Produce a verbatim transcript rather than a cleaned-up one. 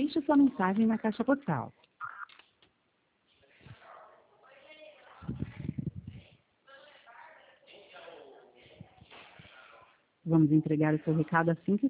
Deixe sua mensagem na caixa postal. Vamos entregar o seu recado assim que